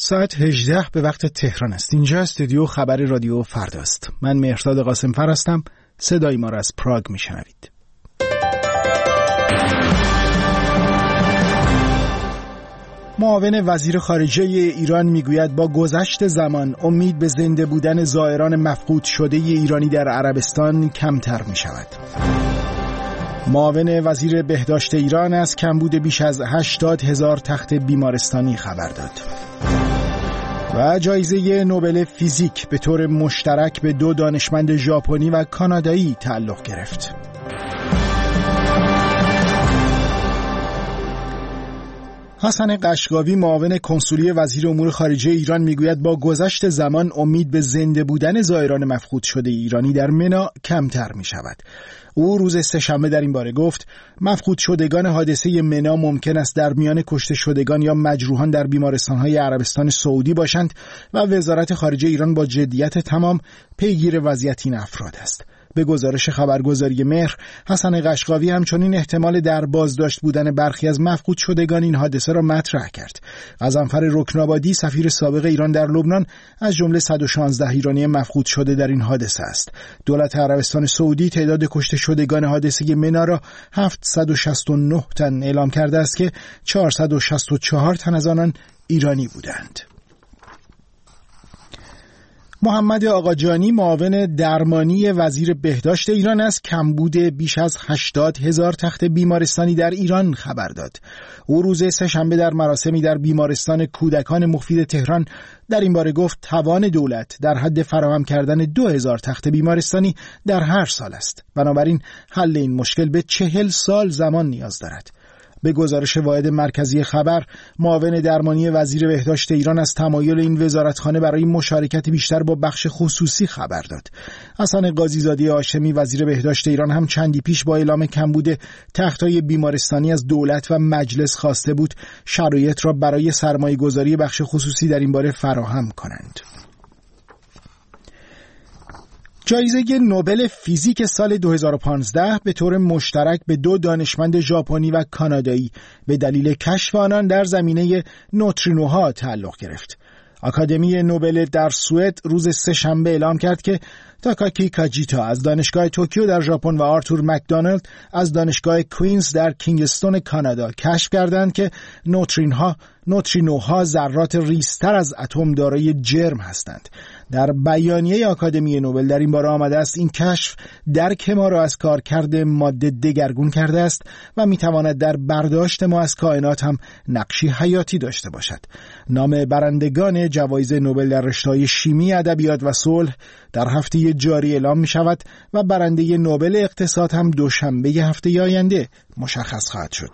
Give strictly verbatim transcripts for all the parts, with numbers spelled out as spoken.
ساعت هجده به وقت تهران است. اینجا استودیو خبر رادیو فرداست. من مهرداد قاسم‌فر هستم. صدای ما را از پراگ میشنوید. معاون وزیر خارجه ایران میگوید با گذشت زمان امید به زنده بودن زائران مفقود شده ایرانی در عربستان کمتر می شود. معاون وزیر بهداشت ایران از کمبود بیش از هشتاد هزار تخت بیمارستانی خبر داد. و جایزه نوبل فیزیک به طور مشترک به دو دانشمند ژاپنی و کانادایی تعلق گرفت. حسن قشقاوی معاون کنسولی وزیر امور خارجه ایران میگوید با گذشت زمان امید به زنده بودن زائران مفقود شده ایرانی در منا کمتر می شود. او روز سه‌شنبه در این باره گفت مفقود شدگان حادثه منا ممکن است در میان کشته شدگان یا مجروحان در بیمارستان‌های عربستان سعودی باشند و وزارت خارجه ایران با جدیت تمام پیگیر وضعیت این افراد است. به گزارش خبرگزاری مهر، حسن قشقاوی همچنین احتمال در بازداشت بودن برخی از مفقود شدگان این حادثه را مطرح کرد. غضنفر رکن‌آبادی سفیر سابق ایران در لبنان از جمله صد و شانزده ایرانی مفقود شده در این حادثه است. دولت عربستان سعودی تعداد کشته شدگان حادثه منا را هفتصد و شصت و نه تن اعلام کرده است که چهارصد و شصت و چهار تن از آنان ایرانی بودند. محمد آقاجانی معاون درمانی وزیر بهداشت ایران از کمبود بیش از هشتاد هزار تخت بیمارستانی در ایران خبر داد. او روز سه‌شنبه در مراسمی در بیمارستان کودکان مفید تهران در این باره گفت توان دولت در حد فراهم کردن دو هزار تخت بیمارستانی در هر سال است. بنابراین حل این مشکل به چهل سال زمان نیاز دارد. به گزارش واحد مرکزی خبر، معاون درمانی وزیر بهداشت ایران از تمایل این وزارتخانه برای مشارکت بیشتر با بخش خصوصی خبر داد. حسن قاضی‌زاده هاشمی وزیر بهداشت ایران هم چندی پیش با اعلام کمبود تخت‌های بیمارستانی از دولت و مجلس خواسته بود شرایط را برای سرمایه‌گذاری بخش خصوصی در این باره فراهم کنند. جایزه نوبل فیزیک سال دو هزار و پانزده به طور مشترک به دو دانشمند ژاپنی و کانادایی به دلیل کشف آنان در زمینه نوترینوها تعلق گرفت. آکادمی نوبل در سوئد روز سه‌شنبه اعلام کرد که تاکاکی کاجیتا از دانشگاه توکیو در ژاپن و آرتور مکدونالد از دانشگاه کوینز در کینگستون کانادا کشف کردند که نوترینها نوترینوها ذرات ریزتر از اتم دارای جرم هستند. در بیانیه آکادمی نوبل در این باره آمده است این کشف درک ما را از کارکرد ماده دگرگون کرده است و میتواند در برداشت ما از کائنات هم نقشی حیاتی داشته باشد. نام برندگان جوایز نوبل در رشته‌های شیمی، ادبیات و صلح در هفته جاری اعلام می شود و برنده نوبل اقتصاد هم دوشنبه هفته آینده مشخص خواهد شد.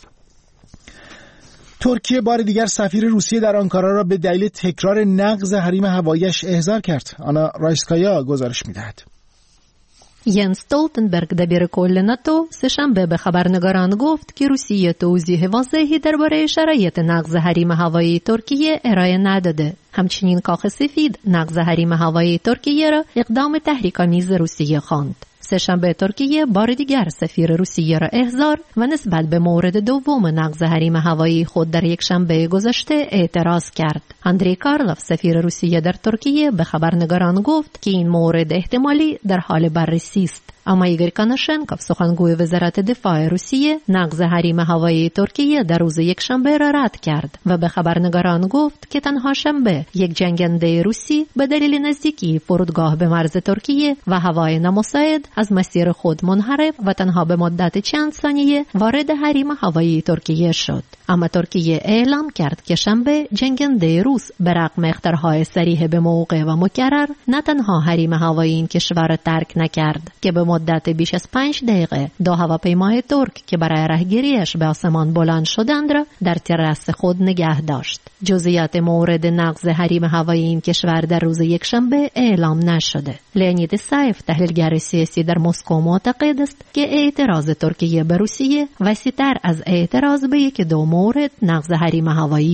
ترکیه بار دیگر سفیر روسیه در آنکارا را به دلیل تکرار نقض حریم هوایی‌اش احضار کرد. آنا رایسکایا گزارش می‌دهد. ینس استولتنبرگ دبیر کل ناتو سه‌شنبه به خبرنگاران گفت که روسیه توضیح واضحی درباره شرایط نقض حریم هوایی ترکیه ارائه نداده. همچنین کاخ سفید نقض حریم هوایی ترکیه را اقدام تحریک‌آمیز روسیه خواند. سه‌شنبه ترکیه بار دیگر سفیر روسیه را احضار و نسبت به مورد دوم نقض حریم هوایی خود در یک شنبه گذشته اعتراض کرد. اندری کارلوف سفیر روسیه در ترکیه به خبرنگاران گفت که این مورد احتمالی در حال بررسی است. اما ایگور کاناشنکوف سخنگوی وزارت دفاع روسیه نقض حریم هوایی ترکیه در روز یک شنبه را رد کرد و به خبرنگاران گفت که تنها شنبه یک جنگنده روسی به دلیل نزدیکی فرودگاه به مرز ترکیه و هوای نامساعد از مسیر خود منحرف و تنها به مدت چند ثانیه وارد حریم هوایی ترکیه شد. اما ترکیه اعلام کرد که شنبه جنگنده روس به رغم اخطارهای صریح به موقع و مکرر نه تنها حریم هوایی این کشور را ترک نکرد که به مدت بیش از پنج دقیقه دو هواپیمای ترک که برای راهگیریش به آسمان بلند شدند را در تراس خود نگه داشت. جزئیات مورد نقض حریم هوایی این کشور در روز یکشنبه اعلام نشده. لئونید سایف تحلیلگر سیاسی در مسکو معتقد است که اعتراض ترکیه به روسیه وسیع‌تر از اعتراض به یک دو مورد نقض حریم هوایی است.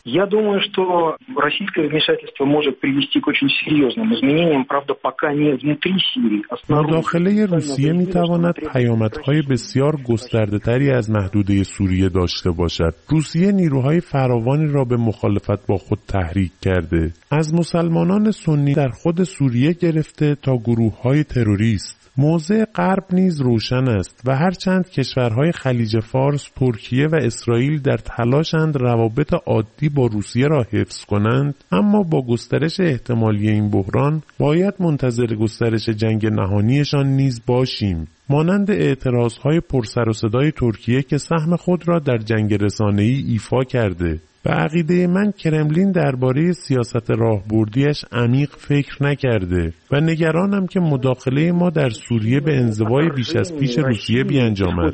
Я думаю, что российское вмешательство может привести к очень серьезным изменениям, правда, пока не внутри Сирии. مداخله روسیه میتواند پیامدهای بسیار گسترده‌تری از محدوده سوریه داشته باشد. روسیه نیروهای فراوانی را به مخالفت با خود تحریک کرده. از مسلمانان سنی در خود سوریه گرفته تا گروه‌های تروریست. موضع غرب نیز روشن است و هرچند کشورهای خلیج فارس، ترکیه و اسرائیل در تلاشند روابط عادی با روسیه را حفظ کنند، اما با گسترش احتمالی این بحران باید منتظر گسترش جنگ نهانیشان نیز باشیم، مانند اعتراضهای پرسر و صدای ترکیه که سهم خود را در جنگ رسانه‌ای ایفا کرده. به عقیده من کرملین درباره سیاست راهبردیش عمیق فکر نکرده و نگرانم که مداخله ما در سوریه به انزوای بیش از پیش روسیه بیانجامد.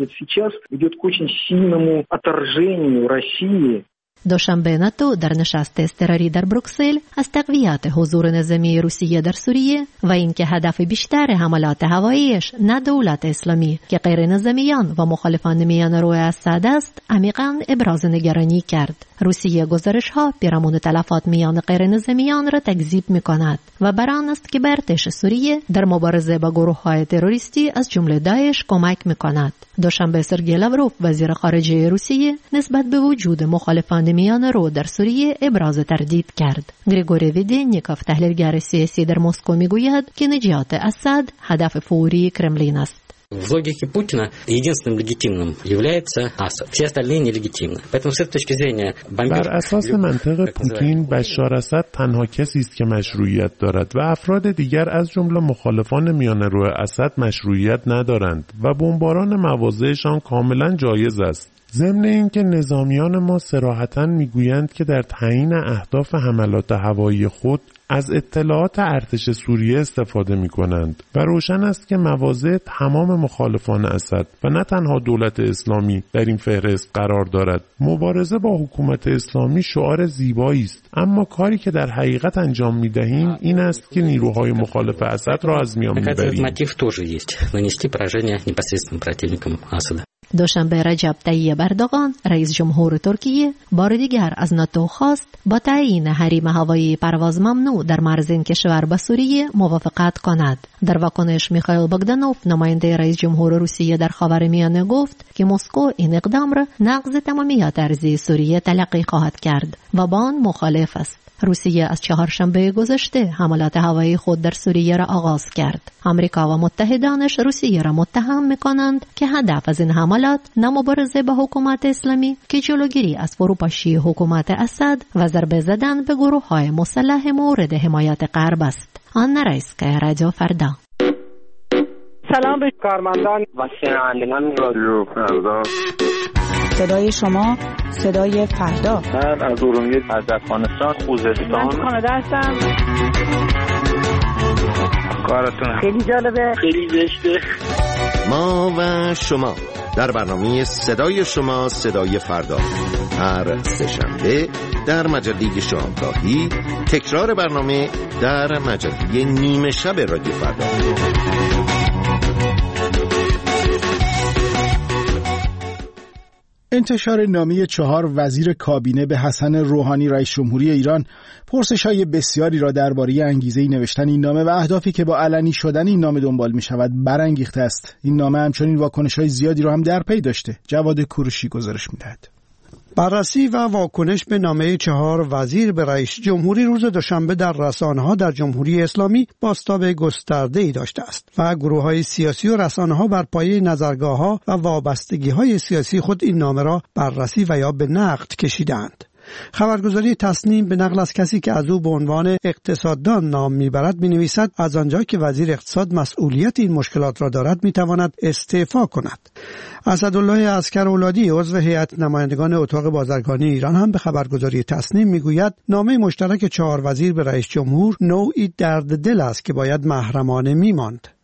دوشنبه ناتو در نشست اضطراری در بروکسل از تقویت حضور نظامی روسیه در سوریه و اینکه هدف بیشتر حملات هواییش نه دولت اسلامی که غیر نظامیان و مخالفان میان روی اسد است، عمیقاً ابراز نگرانی کرد. روسیه گزارش‌ها پیرامون تلفات میان غیر نظامیان را تکذیب می‌کند و بر آن است که به ارتش سوریه در مبارزه با گروه‌های تروریستی از جمله داعش کمک می‌کند. دوشنبه سرگئی لاوروف وزیر خارجه روسیه نسبت به وجود مخالفان میان رو در سوریه ابراز تردید کرد. گریگوری ویدینیکوف تحلیلگر سیاسی در مسکو میگوید که نجات اسد هدف فوری کرملین است. В логике Путина единственным легитимным является Асад. Все остальные нелегитимны. Поэтому с этой точки зрения بر اساس منطق پوتین بشار اسد تنها کسی است که مشروعیت دارد و افراد دیگر از جمله مخالفان میانه‌رو اسد مشروعیت ندارند و بمباران مواضعشان کاملا جایز است. ضمن اینکه نظامیان ما صراحتاً میگویند که در تعیین اهداف حملات هوایی خود از اطلاعات ارتش سوریه استفاده می‌کنند و روشن است که مواضع تمام مخالفان اسد و نه تنها دولت اسلامی در این فهرست قرار دارد. مبارزه با حکومت اسلامی شعار زیبایی است، اما کاری که در حقیقت انجام می‌دهیم این است که نیروهای مخالف اسد را از میان می‌بریم. دوشنبه رجب طیب اردوغان رئیس جمهور ترکیه بار دیگر از ناتو خواست با تعیین حریم هوایی پرواز ممنوع در مرز این کشور با سوریه موافقت کند. در واکنش میخائیل بogdanov نماینده رئیس جمهور روسیه در خاورمیانه گفت که مسکو این اقدام را نقض تمامیت ارضی سوریه تلقی خواهد کرد و با آن مخالف است. روسیه از چهارشنبه گذشته حملات هوایی خود در سوریه را آغاز کرد. آمریکا و متحدانش روسیه را متهم می‌کنند که هدف از این حملات نه مبارزه با حکومت اسلامی که جلوگیری از فروپاشی حکومت اسد و ضربه زدن به گروه‌های مسلح مورد حمایت غرب است. آن رئیسکه رادیو فردا. سلام به کارمندان و شنوندگان رادیو فردا. صدای شما صدای فردا. من از ارومیه از افغانستان خوزستان. من کانادا هستم. کارتون خیلی جالبه، خیلی زشته. ما و شما در برنامه صدای شما صدای فردا هر سه‌شنبه در مجله شامگاهی، تکرار برنامه در مجله نیمه شب رادیو فردا. انتشار نامه چهار وزیر کابینه به حسن روحانی رئیس جمهوری ایران پرسش‌های بسیاری را درباره انگیزه نوشتن این نامه و اهدافی که با علنی شدن این نامه دنبال می‌شود برانگیخته است. این نامه همچنین واکنش‌های زیادی را هم در پی داشته. جواد کوروشی گزارش می‌دهد. بررسی و واکنش به نامه چهار وزیر به رئیس جمهوری روز دوشنبه در رسانه‌ها در جمهوری اسلامی بازتاب گسترده‌ای داشته است و گروه‌های سیاسی و رسانه‌ها بر پایه نظرگاه‌ها و وابستگی‌های سیاسی خود این نامه را بررسی و یا به نقد کشیدند. خبرگزاری تصنیم به نقل از کسی که از او به عنوان اقتصاددان نام میبرد می‌نویسد از آنجا که وزیر اقتصاد مسئولیت این مشکلات را دارد میتواند استعفا کند. اسدالله عسکرولادی عضو هیئت نمایندگان اتاق بازرگانی ایران هم به خبرگزاری تصنیم میگوید نامه مشترک چهار وزیر به رئیس جمهور نوعی درد دل است که باید محرمانه میماند.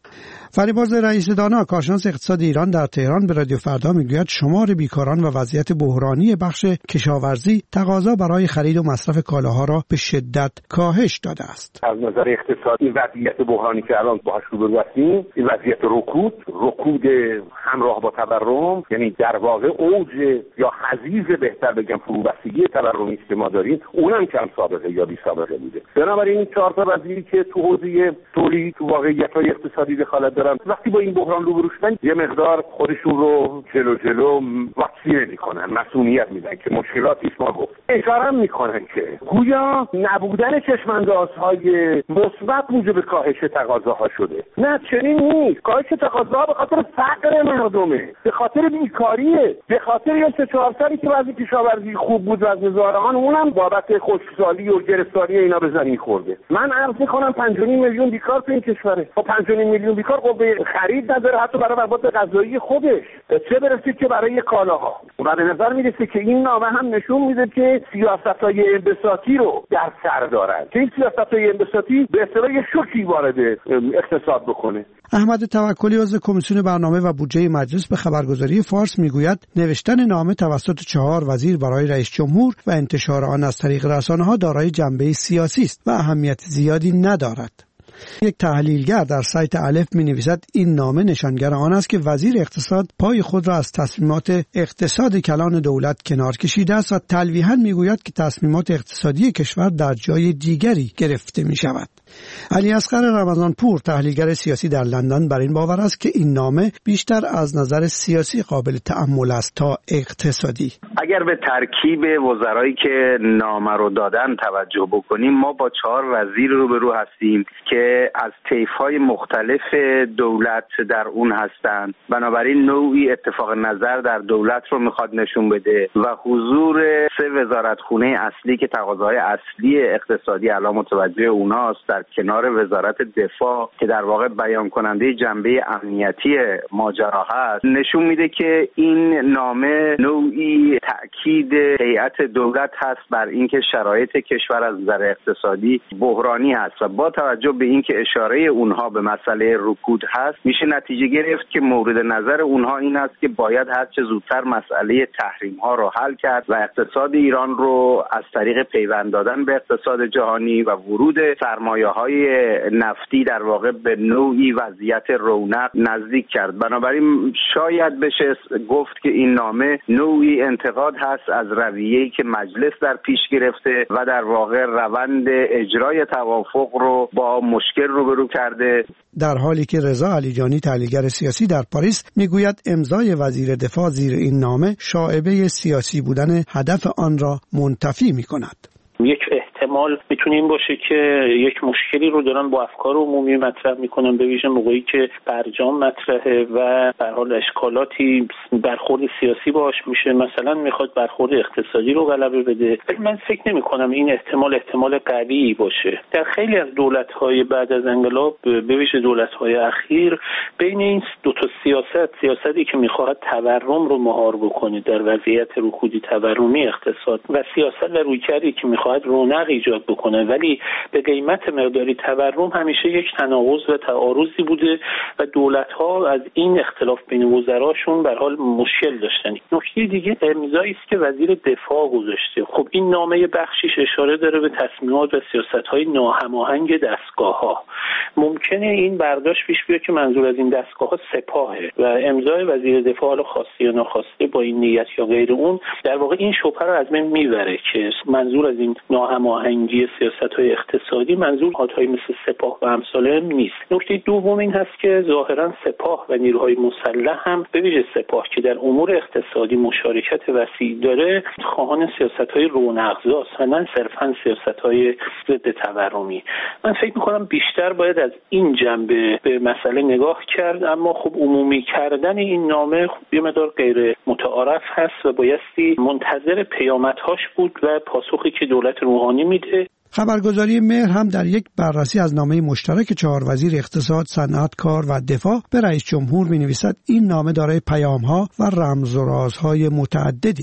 فریبرز رئیس دانا کارشناس اقتصاد ایران در تهران به رادیو فردا میگوید شمار بیکاران و وضعیت بحرانی بخش کشاورزی تقاضا برای خرید و مصرف کالاها را به شدت کاهش داده است. از نظر اقتصادی این وضعیت بحرانی که الان باهاش روبرو هستیم، این وضعیت رکود، رکود همراه با تورم، یعنی در واقع اوج یا حضیض بهتر بگم فروبستگی تورمی که ما داریم، اونم کم سابقه یا بی سابقه بوده. بنابراین این چهار تا وزیری که تو حوزه تولید تو واقعیت‌های اقتصادی دخالت دارن، وقتی با این بحران روبرو شدن یه مقدار خودشون رو جلو جلو واکسینه میکنن، مسئولیت میدن که مشکلاتی ما گفت. اشاره میکنن که گویا نبودن چشم‌اندازهای مثبت موجب کاهش تقاضاها شده. نه چنین نیست. کاهش تقاضاها به خاطر فقر مردمه، به خاطر بیکاریه، به خاطر یه سه چهار سالی که وضع کشاورزی خوب بود و زارعان اونم بابت خشکسالی و گرفتاری اینا به زمین خورده. من عرض میکنم پنج و نیم میلیون بیکار تو این کشوره. خب پنج و نیم میلیون بیکار قوه خرید نداره حتی برای مواد غذایی خودش، چه برسه که برای کالاها. و به نظر میرسه که این نامه هم نشون میده که سیاست‌های انبساطی رو در سر دارن، که این سیاست‌های انبساطی به اصطلاح شوکی وارد اقتصاد بکنه. احمد توکلی عضو کمیسیون برنامه و بودجه مجلس به خبرگزاری فارس میگوید نوشتن نامه توسط چهار وزیر برای رئیس جمهور و انتشار آن از طریق رسانه‌ها دارای جنبه سیاسی است و اهمیت زیادی ندارد. یک تحلیلگر در سایت الف می نویسد این نامه نشانگر آن است که وزیر اقتصاد پای خود را از تصمیمات اقتصاد کلان دولت کنار کشیده است و تلویحاً می گوید که تصمیمات اقتصادی کشور در جای دیگری گرفته می شود. علی اصغر رمضانپور تحلیلگر سیاسی در لندن بر این باور است که این نامه بیشتر از نظر سیاسی قابل تأمل است تا اقتصادی. اگر به ترکیب وزرایی که نامه رو دادن توجه بکنیم، ما با چهار وزیر روبرو هستیم که از طیف‌های مختلف دولت در اون هستند. بنابراین نوعی اتفاق نظر در دولت رو میخواد نشون بده و حضور سه وزارتخونه اصلی که تقاضاهای اصلی اقتصادی الان متوجه اوناست در کنار وزارت دفاع که در واقع بیان کننده جنبه امنیتی ماجرا هست، نشون میده که این نامه نوعی تأکید هیئت دولت هست بر اینکه شرایط کشور از نظر اقتصادی بحرانی هست و با توجه به اینکه اشاره اونها به مسئله رکود هست، میشه نتیجه گرفت که مورد نظر اونها این است که باید هر چه زودتر مسئله تحریم ها رو حل کرد و اقتصاد ایران رو از طریق پیوند دادن به اقتصاد جهانی و ورود سرمایه‌های نفتی در واقع به نوعی وضعیت رونق نزدیک کرد. بنابراین شاید بشه گفت که این نامه نوعی انتقاد هست از رویه‌ای که مجلس در پیش گرفته و در واقع روند اجرای توافق رو با مشکل روبرو کرده. در حالی که رضا علیجانی تحلیلگر سیاسی در پاریس میگوید امضای وزیر دفاع زیر این نامه شائبه سیاسی بودن هدف آن را منتفی می‌کند. یک احتمال میتونه این باشه که یک مشکلی رو دارن با افکار عمومی مطرح میکنن، به ویژه موقعی که برجام مطرحه و به حال اشکالاتی برخورد سیاسی باش میشه، مثلا میخواد برخورد اقتصادی رو غلبه بده. من فکر نمی کنم این احتمال احتمال قوی باشه. در خیلی از دولت‌های بعد از انقلاب، به ویژه دولت‌های اخیر، بین این دو تا سیاست، سیاستی که میخواد تورم رو مهار بکنه در وضعیت رکودی تورمی اقتصاد و سیاست و رویکردی که میخواد رونق ایجاد بکنه ولی به قیمت مقداری تورم، همیشه یک تناقض و تعارضی بوده و دولت‌ها از این اختلاف بین وزراشون به حال مشکل داشتن. نکته دیگه امضایی است که وزیر دفاع گذاشته. خب این نامه بخشیش اشاره داره به تصمیمات و سیاست‌های ناهماهنگ دستگاه‌ها. ممکنه این برداشت پیش بیاد که منظور از این دستگاه‌ها سپاهه و امضای وزیر دفاع، حالا خواسته یا ناخواسته، با این نیت یا غیر اون، در واقع این شبهه رو از بین میبره که منظور از این ناهماهنگی سیاست‌های اقتصادی منظور حالت‌های مثل سپاه و امثال نیست. نکته دوم این هست که ظاهراً سپاه و نیروهای مسلح هم، به ویژه سپاه که در امور اقتصادی مشارکت وسیع داره، خواهان سیاست‌های رونق‌زاست و نه صرفاً سیاست‌های ضد تورمی. من فکر می‌کنم بیشتر باید از این جنبه به مسئله نگاه کرد، اما خب عمومی کردن این نامه خب یه مقدار غیر متعارف هست و بایستی منتظر پیامدهاش بود و پاسخی که دولت روحانی میده. خبرگزاری مهر هم در یک بررسی از نامه مشترک چهار وزیر اقتصاد، صنعت، کار و دفاع به رئیس جمهور می‌نویسد این نامه دارای پیام‌ها و رمز و رازهای متعددی است.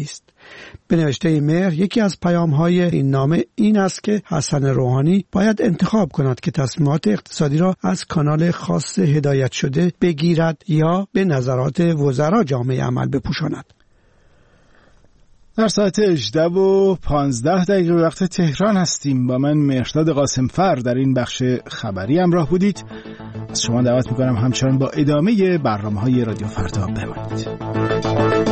به نوشته مهر یکی از پیام‌های این نامه این است که حسن روحانی باید انتخاب کند که تصمیمات اقتصادی را از کانال خاص هدایت شده بگیرد یا به نظرات وزرا جامعه عمل بپوشاند. در ساعت هجده و پانزده دقیقه وقت تهران هستیم. با من مهرداد قاسمفر در این بخش خبری همراه بودید. از شما دعوت میکنم همچنان با ادامه برنامه‌های رادیو فردا بمانید.